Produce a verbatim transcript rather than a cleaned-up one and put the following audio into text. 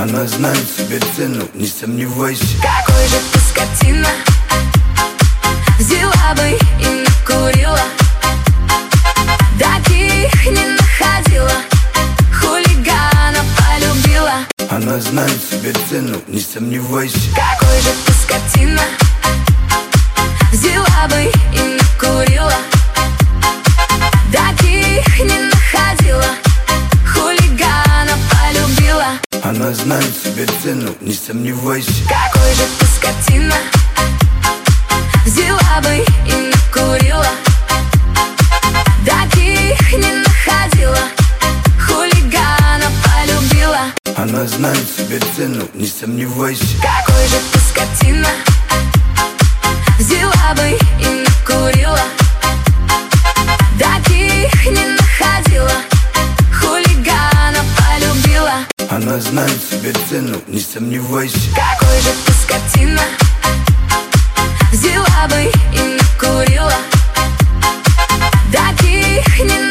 Она знает себе цену, не сомневайся. Какой же ты скотина, взяла бы и накурила, таких не находила, хулигана полюбила. Она знает себе цену, не сомневайся. Какой же ты скотина, взяла бы и накурила, таких не находила, хулигана полюбила. Она знает себе цену, не сомневайся. Какой же ты скотина, взяла бы и накурила, таких не находила, хулигана полюбила. Она знает себе цену, не сомневайся. Какой же ты скотина, взяла бы и накурила, таких не находила, хулигана полюбила. Она знает себе цену, не сомневайся. Какой же ты скотина,